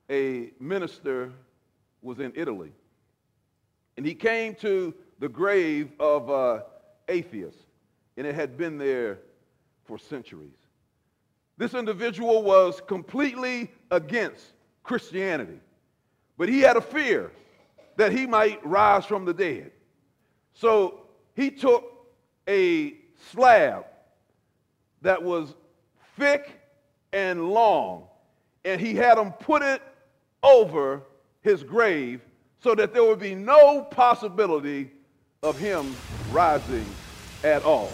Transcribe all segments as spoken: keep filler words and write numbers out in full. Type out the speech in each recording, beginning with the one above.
a minister was in Italy, and he came to the grave of uh, atheists, and it had been there for centuries. This individual was completely against Christianity, but he had a fear that he might rise from the dead. So he took a slab that was thick and long, and he had them put it over his grave so that there would be no possibility of him rising at all.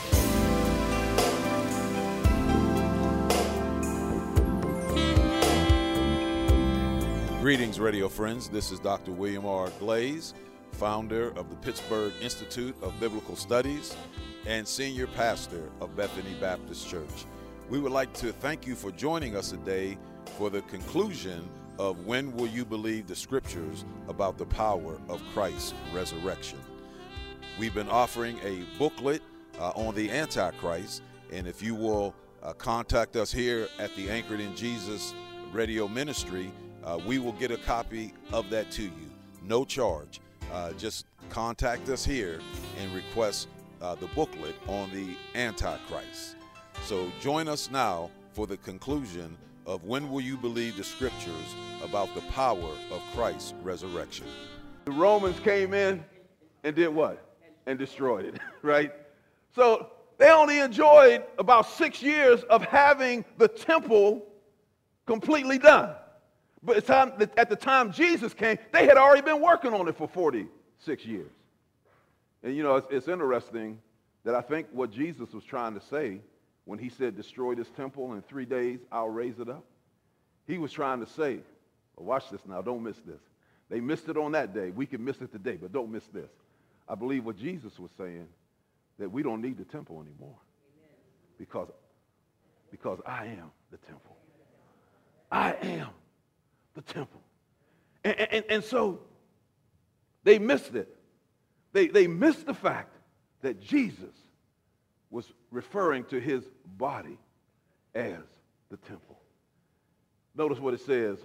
Greetings, radio friends. This is Doctor William R. Glaze, founder of the Pittsburgh Institute of Biblical Studies and senior pastor of Bethany Baptist Church. We would like to thank you for joining us today for the conclusion of When Will You Believe the Scriptures about the power of Christ's resurrection. We've been offering a booklet uh, on the Antichrist, and if you will uh, contact us here at the Anchored in Jesus radio ministry, uh, we will get a copy of that to you, no charge. Uh, just contact us here and request uh, the booklet on the Antichrist. So join us now for the conclusion of When Will You Believe the Scriptures about the power of Christ's resurrection. The Romans came in and did what? And destroyed it, right? So they only enjoyed about six years of having the temple completely done. But at the time Jesus came, they had already been working on it for forty-six years. And you know, it's, it's interesting that I think what Jesus was trying to say when he said, destroy this temple, and in three days I'll raise it up. He was trying to say, well, watch this now, don't miss this. They missed it on that day. We can miss it today, but don't miss this. I believe what Jesus was saying, that we don't need the temple anymore. Because, because I am the temple. I am the temple. And, and, and so they missed it. They, they missed the fact that Jesus was referring to his body as the temple. Notice what it says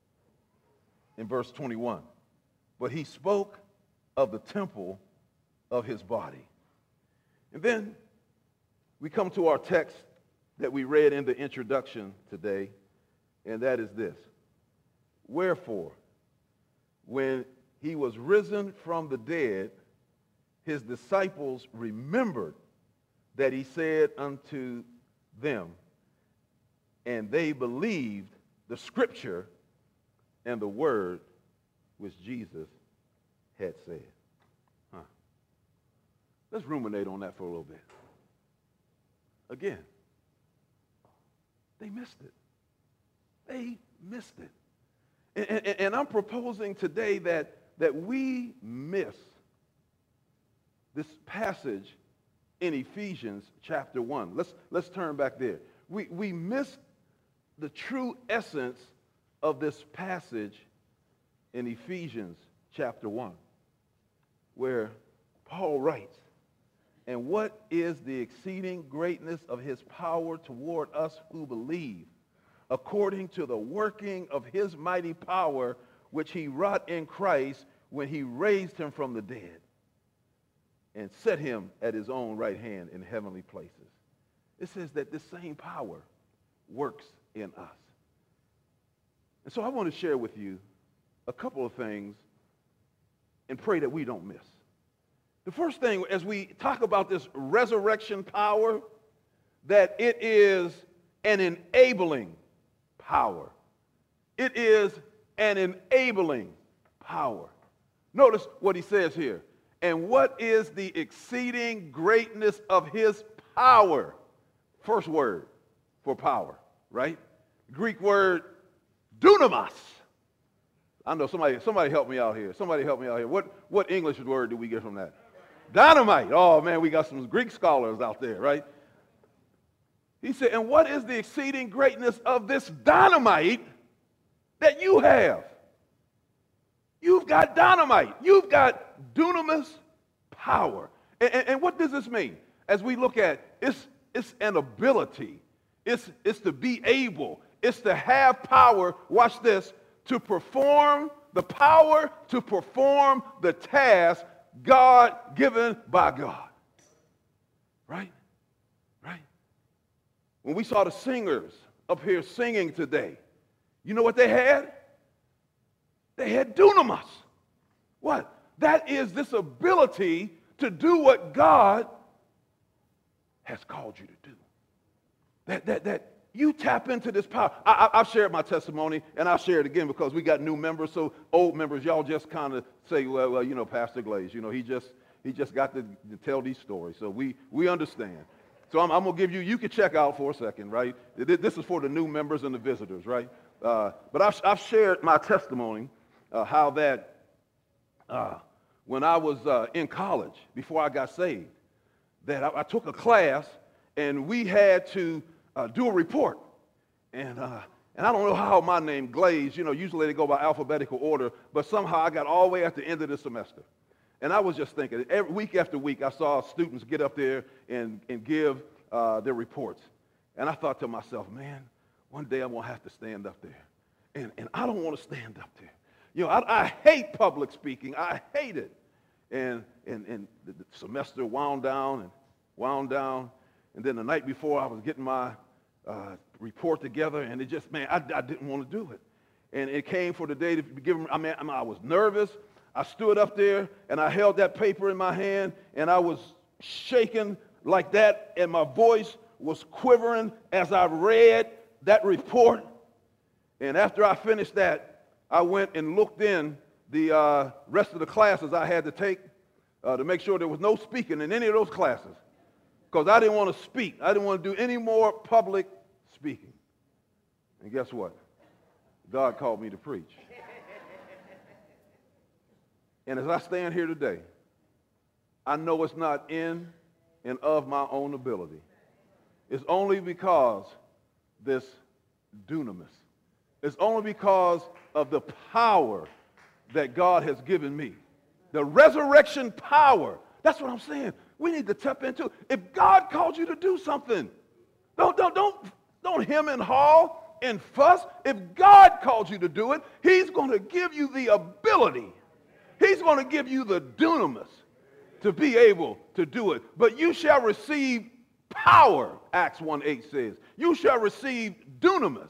in verse twenty-one. But he spoke of the temple of his body. And then we come to our text that we read in the introduction today, and that is this. Wherefore, when he was risen from the dead, his disciples remembered that he said unto them, and they believed the scripture and the word which Jesus had said. Huh. Let's ruminate on that for a little bit. Again, they missed it. They missed it. And, and, and I'm proposing today that, that we miss this passage in Ephesians chapter one. Let's, let's turn back there. We, we miss the true essence of this passage in Ephesians chapter one, where Paul writes, and what is the exceeding greatness of his power toward us who believe, according to the working of his mighty power, which he wrought in Christ when he raised him from the dead and set him at his own right hand in heavenly places. It says that this same power works in us. And so I want to share with you a couple of things and pray that we don't miss. The first thing, as we talk about this resurrection power, that it is an enabling power. It is an enabling power. Notice what he says here. And what is the exceeding greatness of his power? First word for power, right? Greek word dunamis. I know somebody, somebody help me out here. Somebody help me out here. What, what English word do we get from that? Dynamite. Oh, man, we got some Greek scholars out there, right? He said, and what is the exceeding greatness of this dynamite that you have? You've got dynamite. You've got dunamis power. And, and, and what does this mean? As we look at it's, it's an ability. It's, it's to be able. It's to have power, watch this, to perform, the power to perform the task God given by God. Right? Right? When we saw the singers up here singing today, you know what they had? They had dunamis. What? That is this ability to do what God has called you to do. That, that, that you tap into this power. I, I, I've shared my testimony, and I'll share it again because we got new members, so old members, y'all just kind of say, well, well, you know, Pastor Glaze, you know, he just he just got to, to tell these stories, so we, we understand. So I'm, I'm going to give you, you can check out for a second, right? This is for the new members and the visitors, right? Uh, but I've, I've shared my testimony, uh, how that uh, when I was uh, in college, before I got saved, that I, I took a class, and we had to uh, do a report. And, uh, and I don't know how my name, Glaze, you know, usually they go by alphabetical order, but somehow I got all the way at the end of the semester. And I was just thinking, every week after week, I saw students get up there and, and give uh, their reports. And I thought to myself, man, one day I'm going to have to stand up there. And, and I don't want to stand up there. You know, I, I hate public speaking. I hate it. And, and, and the semester wound down and wound down. And then the night before, I was getting my uh, report together, and it just, man, I, I didn't want to do it. And it came for the day to give them, I mean, I mean, I was nervous. I stood up there, and I held that paper in my hand, and I was shaking like that, and my voice was quivering as I read that report. And after I finished that, I went and looked in the uh, rest of the classes I had to take uh, to make sure there was no speaking in any of those classes, because I didn't want to speak. I didn't want to do any more public speaking. And guess what? God called me to preach. And as I stand here today, I know it's not in and of my own ability. It's only because this dunamis. It's only because of the power that God has given me. The resurrection power. That's what I'm saying. We need to tap into. If God called you to do something, don't, don't, don't, don't hem and haw and fuss. If God called you to do it, he's going to give you the ability. He's going to give you the dunamis to be able to do it. But you shall receive power, Acts one eight says. You shall receive dunamis.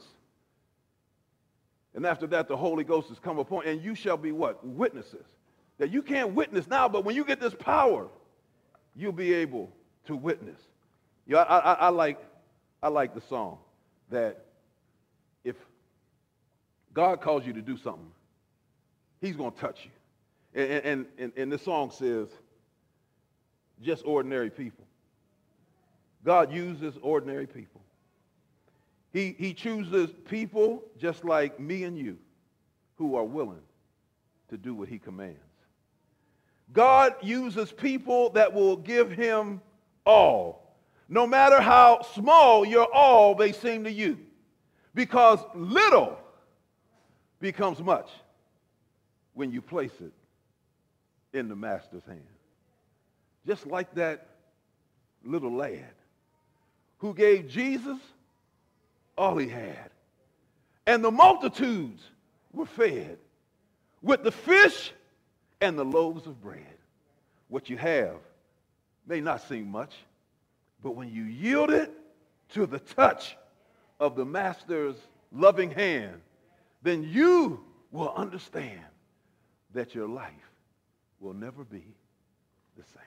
And after that, the Holy Ghost has come upon, and you shall be what? Witnesses. That you can't witness now, but when you get this power, you'll be able to witness. You know, I, I, I, like, I like the song that if God calls you to do something, he's going to touch you. And, and, and, and this song says, just ordinary people. God uses ordinary people. He, he chooses people just like me and you who are willing to do what he commands. God uses people that will give him all, no matter how small your all may seem to you, because little becomes much when you place it in the master's hand. Just like that little lad who gave Jesus all he had. And the multitudes were fed with the fish and the loaves of bread. What you have may not seem much, but when you yield it to the touch of the master's loving hand, then you will understand that your life will never be the same.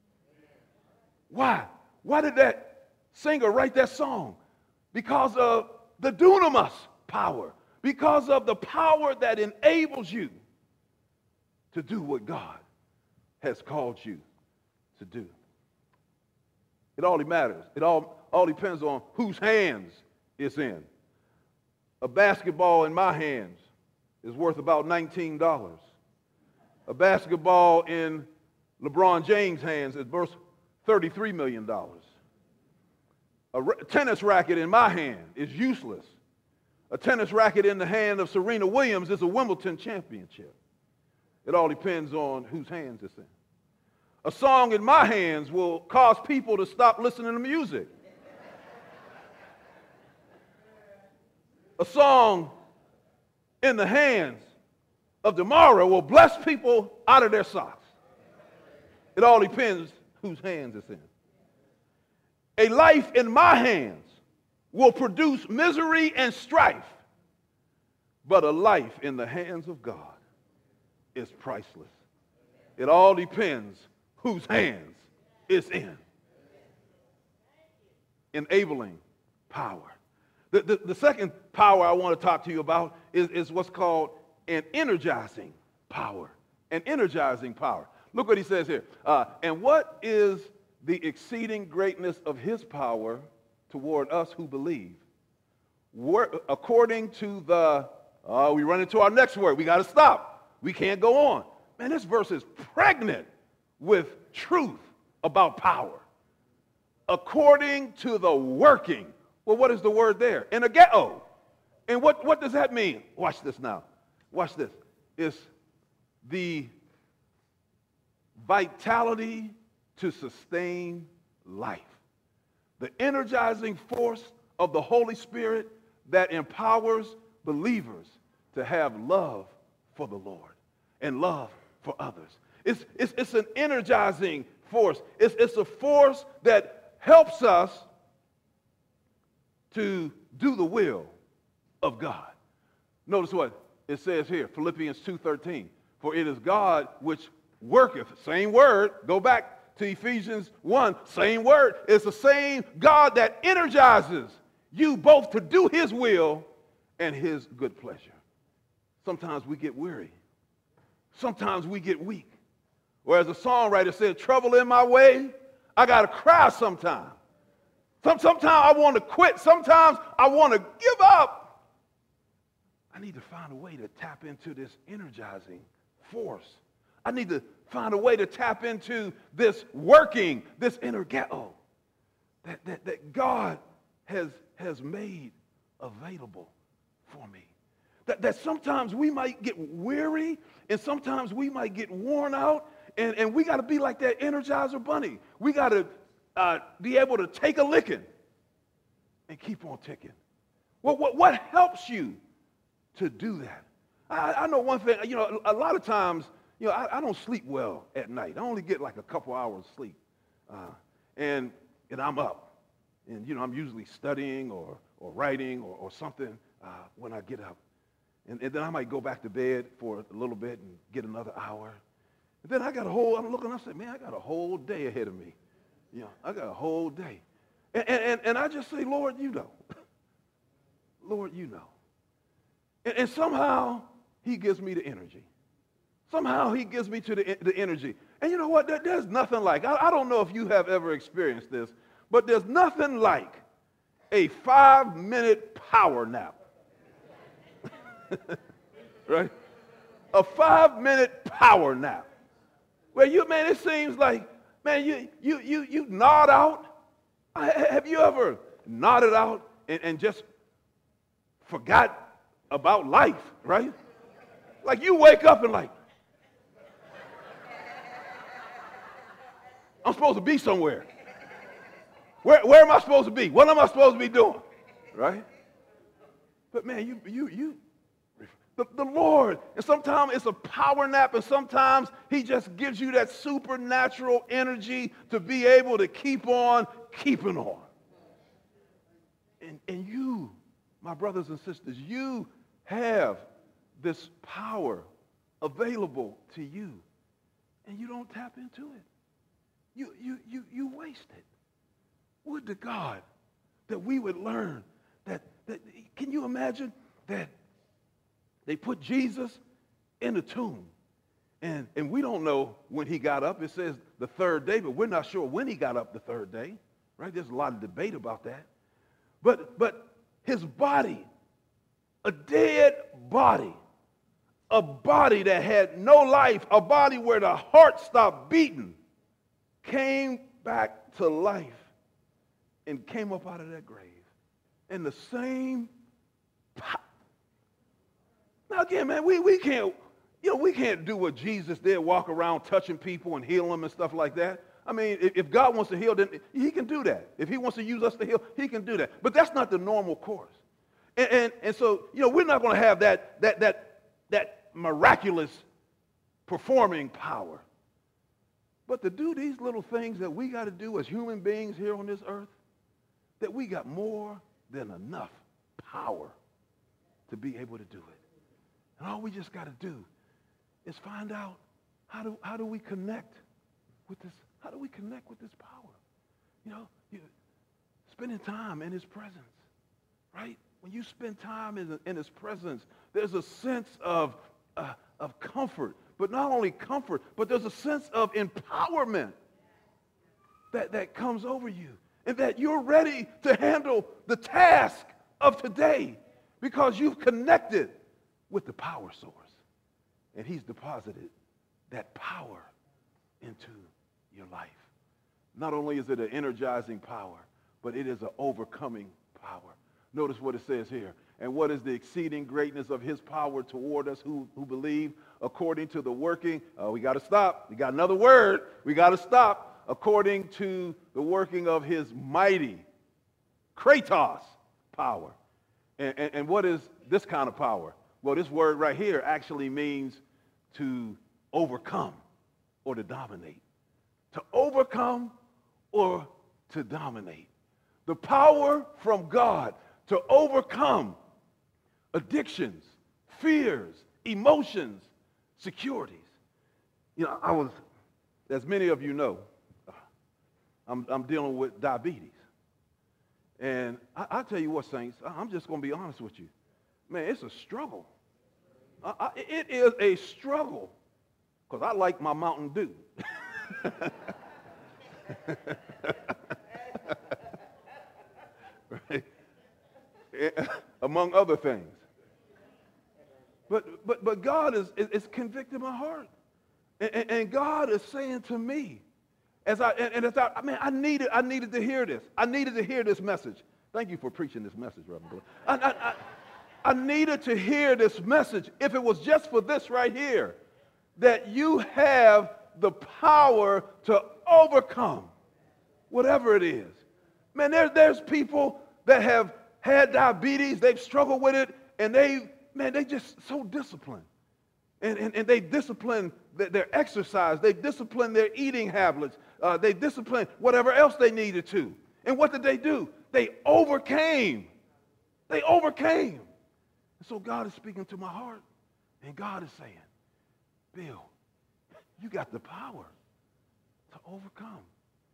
Why? Why did that singer write that song? Because of the dunamis power. Because of the power that enables you to do what God has called you to do. It all matters. It all, all depends on whose hands it's in. A basketball in my hands is worth about nineteen dollars. A basketball in LeBron James' hands is worth thirty-three million dollars. A ra- tennis racket in my hand is useless. A tennis racket in the hand of Serena Williams is a Wimbledon championship. It all depends on whose hands it's in. A song in my hands will cause people to stop listening to music. A song in the hands of tomorrow will bless people out of their socks. It all depends whose hands it's in. A life in my hands will produce misery and strife, but a life in the hands of God is priceless. It all depends whose hands it's in. Enabling power. The, the, the second power I want to talk to you about is, is what's called an energizing power. An energizing power. Look what he says here. Uh, and what is the exceeding greatness of his power toward us who believe? We're, according to the, uh, we run into our next word. We got to stop. We can't go on. Man, this verse is pregnant with truth about power. According to the working. Well, what is the word there? Energeo. And what, what does that mean? Watch this now. Watch this. It's the vitality to sustain life. The energizing force of the Holy Spirit that empowers believers to have love for the Lord and love for others. It's, it's, it's an energizing force. It's, it's a force that helps us to do the will of God. Notice what it says here, Philippians two thirteen. For it is God which worketh, same word, go back to Ephesians one, same word. It's the same God that energizes you both to do his will and his good pleasure. Sometimes we get weary. Sometimes we get weak. Or as the songwriter said, trouble in my way, I got to cry sometimes. Some, sometimes I want to quit. Sometimes I want to give up. I need to find a way to tap into this energizing force. I need to find a way to tap into this working, this energeo that, that, that God has, has made available for me. That, that sometimes we might get weary and sometimes we might get worn out, and, and we got to be like that Energizer Bunny. We got to uh, be able to take a licking and keep on ticking. What, what, what helps you to do that? I, I know one thing, you know, a lot of times, you know, I, I don't sleep well at night. I only get like a couple hours sleep. Uh, and, and I'm up. And, you know, I'm usually studying or, or writing or, or something uh, when I get up. And, and then I might go back to bed for a little bit and get another hour. And then I got a whole, I'm looking, I said, man, I got a whole day ahead of me. You know, I got a whole day. And, and, and I just say, Lord, you know. Lord, you know. And, and somehow he gives me the energy. Somehow he gives me to the, the energy. And you know what? There, there's nothing like, I, I don't know if you have ever experienced this, but there's nothing like a five-minute power nap. Right? A five-minute power nap. Where you, man, it seems like, man, you you you you nod out. Have you ever nodded out and, and just forgot about life, right? Like you wake up and like, I'm supposed to be somewhere. Where, where am I supposed to be? What am I supposed to be doing? Right? But man, you, you, you, the, the Lord, and sometimes it's a power nap, and sometimes he just gives you that supernatural energy to be able to keep on keeping on. And, and you, my brothers and sisters, you have this power available to you, and you don't tap into it. You, you, you, you waste it. Would to God that we would learn that, that, can you imagine that they put Jesus in a tomb, and, and we don't know when he got up. It says the third day, but we're not sure when he got up the third day, right? There's a lot of debate about that. But, but his body, a dead body, a body that had no life, a body where the heart stopped beating, came back to life and came up out of that grave. And the same power. Now again, man, we, we can't, you know, we can't do what Jesus did, walk around touching people and heal them and stuff like that. I mean, if, if God wants to heal, then he can do that. If he wants to use us to heal, he can do that. But that's not the normal course. And, and, and so, you know, we're not going to have that, that, that, that miraculous performing power. But to do these little things that we got to do as human beings here on this earth, that we got more than enough power to be able to do it. And all we just got to do is find out how do, how do we connect with this, how do we connect with this power? You know, you, spending time in his presence, right? When you spend time in, in his presence, there's a sense of, uh, of comfort. But not only comfort, but there's a sense of empowerment that, that comes over you. And that you're ready to handle the task of today because you've connected with the power source. And he's deposited that power into your life. Not only is it an energizing power, but it is an overcoming power. Notice what it says here. And what is the exceeding greatness of his power toward us who, who believe, according to the working, uh, we got to stop. We got another word. We got to stop. According to the working of his mighty, kratos, power. And, and, and what is this kind of power? Well, this word right here actually means to overcome or to dominate. To overcome or to dominate. The power from God to overcome addictions, fears, emotions, securities. You know, I was, as many of you know, I'm, I'm dealing with diabetes. And I, I tell you what, saints, I'm just going to be honest with you. Man, it's a struggle. I, I, it is a struggle because I like my Mountain Dew. Right? Among other things. But, but, but God is, is, is convicting my heart. And, and, and God is saying to me, As I and, and as I, I mean, I needed, I needed to hear this. I needed to hear this message. Thank you for preaching this message, Reverend. I, I, I, I needed to hear this message. If it was just for this right here, that you have the power to overcome whatever it is. Man, there, there's people that have had diabetes. They've struggled with it, and they, man, they just so disciplined. And, and, and they discipline their exercise. They discipline their eating habits. Uh, they discipline whatever else they needed to. And what did they do? They overcame. They overcame. And so God is speaking to my heart. And God is saying, Bill, you got the power to overcome.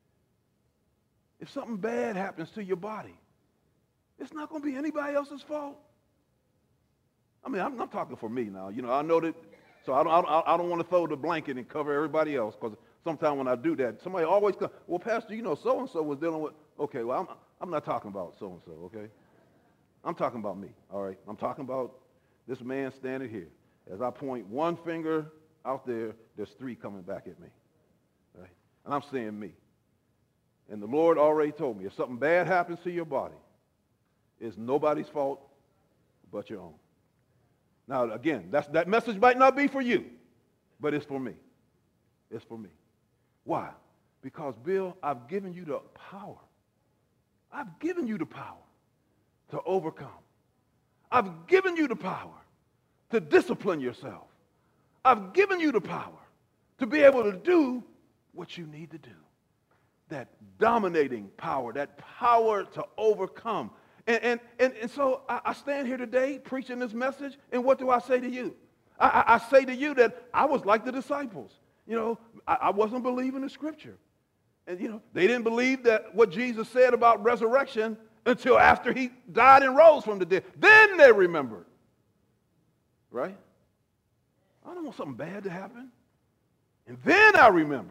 If something bad happens to your body, it's not going to be anybody else's fault. I mean, I'm, I'm talking for me now. You know, I know that. So I don't, I don't, I don't want to throw the blanket and cover everybody else because sometimes when I do that, somebody always comes, well, Pastor, you know, so-and-so was dealing with, okay, well, I'm, I'm not talking about so-and-so, okay? I'm talking about me, all right? I'm talking about this man standing here. As I point one finger out there, there's three coming back at me, right? And I'm saying me. And the Lord already told me, if something bad happens to your body, it's nobody's fault but your own. Now, again, that's, that message might not be for you, but it's for me. It's for me. Why? Because, Bill, I've given you the power. I've given you the power to overcome. I've given you the power to discipline yourself. I've given you the power to be able to do what you need to do. That dominating power, that power to overcome. And, and, and, and so I, I stand here today preaching this message, and what do I say to you? I, I, I say to you that I was like the disciples. You know, I, I wasn't believing the scripture. And, you know, they didn't believe that what Jesus said about resurrection until after he died and rose from the dead. Then they remembered. Right? I don't want something bad to happen. And then I remember.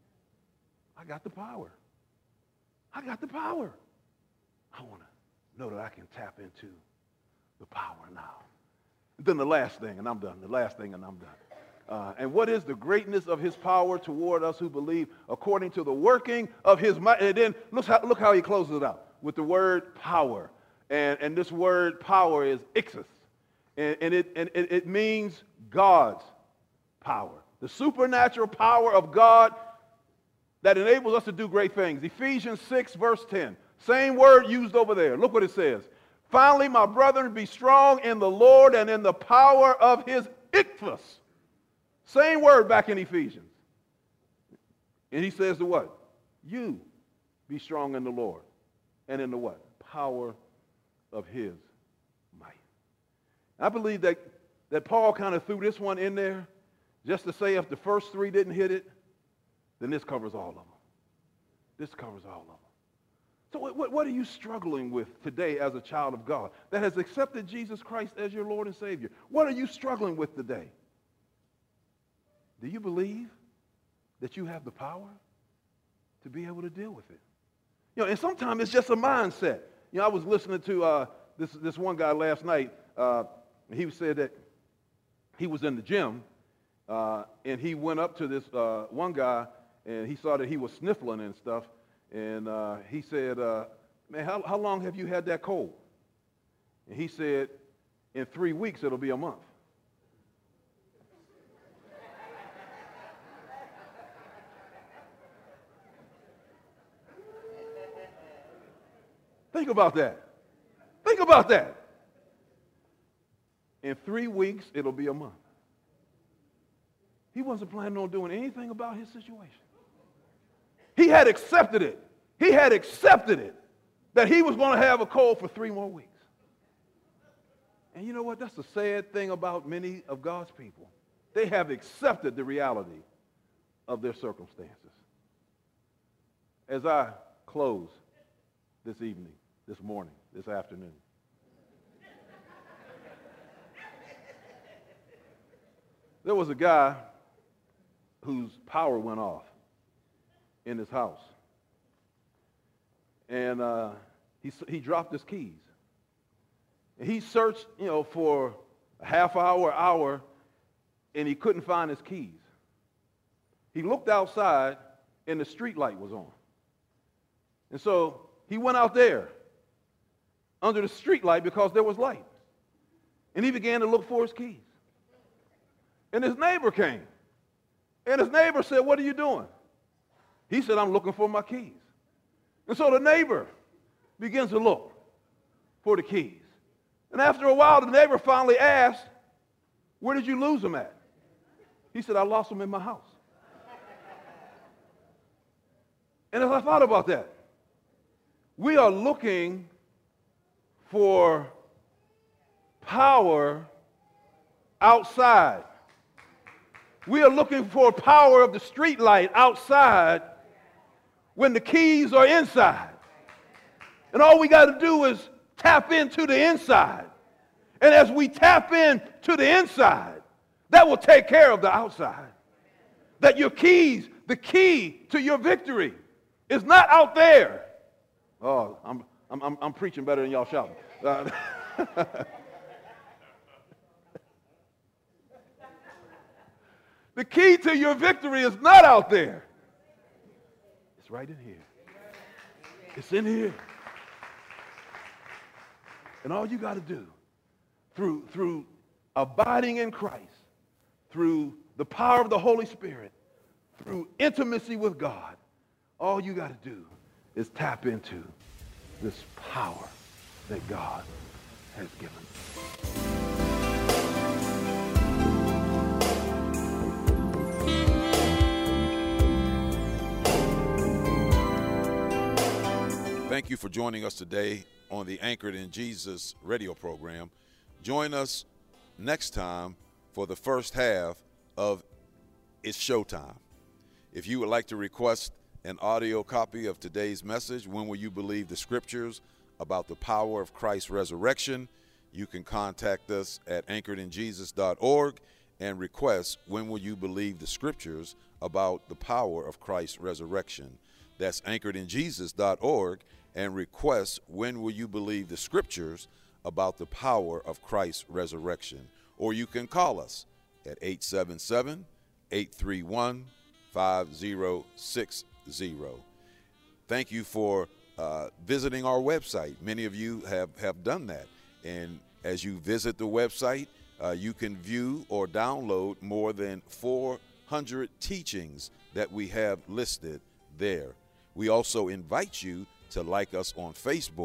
I got the power. I got the power. I want to know that I can tap into the power now. And then the last thing, and I'm done. The last thing, and I'm done. Uh, and what is the greatness of his power toward us who believe according to the working of his might? And then look how, look how he closes it out with the word power. And, and this word power is ixis. And, and, it, and it, it means God's power. The supernatural power of God that enables us to do great things. Ephesians six, verse ten. Same word used over there. Look what it says. Finally, my brethren, be strong in the Lord and in the power of his ichthus. Same word back in Ephesians. And he says to what? You be strong in the Lord and in the what? Power of his might. I believe that, that Paul kind of threw this one in there just to say if the first three didn't hit it, then this covers all of them. This covers all of them. So what, what are you struggling with today as a child of God that has accepted Jesus Christ as your Lord and Savior? What are you struggling with today? Do you believe that you have the power to be able to deal with it? You know, and sometimes it's just a mindset. You know, I was listening to uh, this, this one guy last night. Uh, he said that he was in the gym, uh, and he went up to this uh, one guy, and he saw that he was sniffling and stuff. And uh, he said, uh, man, how, how long have you had that cold? And he said, in three weeks, it'll be a month. Think about that. Think about that. In three weeks, it'll be a month. He wasn't planning on doing anything about his situation. He had accepted it. He had accepted it that he was going to have a cold for three more weeks. And you know what? That's the sad thing about many of God's people. They have accepted the reality of their circumstances. As I close this evening, this morning, this afternoon, there was a guy whose power went off in his house. And uh, he, he dropped his keys. And he searched, you know, for a half hour, hour, and he couldn't find his keys. He looked outside, and the street light was on. And so he went out there under the street light because there was light. And he began to look for his keys. And his neighbor came. And his neighbor said, what are you doing? He said, I'm looking for my keys. And so the neighbor begins to look for the keys. And after a while, the neighbor finally asked, where did you lose them at? He said, I lost them in my house. And as I thought about that, we are looking for power outside. We are looking for power of the street light outside when the keys are inside. And all we got to do is tap into the inside. And as we tap into the inside, that will take care of the outside. That your keys, the key to your victory, is not out there. Oh, I'm, I'm, I'm preaching better than y'all shouting. Uh, the key to your victory is not out there. It's right in here. It's in here. And all you got to do through, through abiding in Christ, through the power of the Holy Spirit, through intimacy with God, all you got to do is tap into this power that God has given. Thank you for joining us today on the Anchored in Jesus radio program. Join us next time for the first half of It's Showtime. If you would like to request an audio copy of today's message, When Will You Believe the Scriptures about the power of Christ's resurrection, you can contact us at anchored in jesus dot org and request When Will You Believe the Scriptures about the power of Christ's resurrection. That's anchored in jesus dot org and request When Will You Believe the Scriptures about the power of Christ's resurrection. Or you can call us at eight seven seven, eight three one, five zero six zero. Thank you for uh, visiting our website. Many of you have, have done that. And as you visit the website, uh, you can view or download more than four hundred teachings that we have listed there. We also invite you to like us on Facebook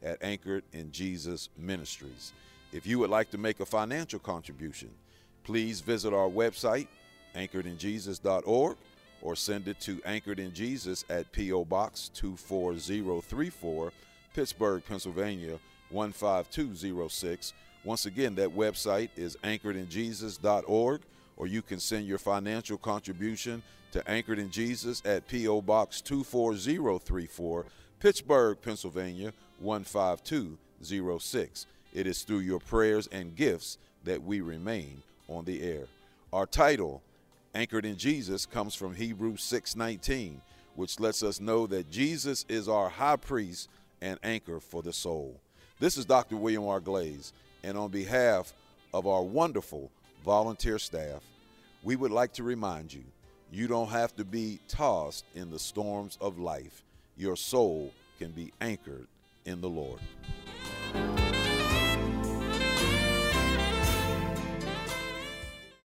at Anchored in Jesus Ministries. If you would like to make a financial contribution, please visit our website, anchored in jesus dot org, or send it to Anchored in Jesus at P O. Box two four zero three four, Pittsburgh, Pennsylvania one five two zero six. Once again, that website is anchored in jesus dot org, or you can send your financial contribution to Anchored in Jesus at P O. Box two four zero three four, Pittsburgh, Pennsylvania one five two zero six. It is through your prayers and gifts that we remain on the air. Our title, Anchored in Jesus, comes from Hebrews six nineteen, which lets us know that Jesus is our high priest and anchor for the soul. This is Doctor William R. Glaze, and on behalf of our wonderful volunteer staff, we would like to remind you, you don't have to be tossed in the storms of life. Your soul can be anchored in the Lord.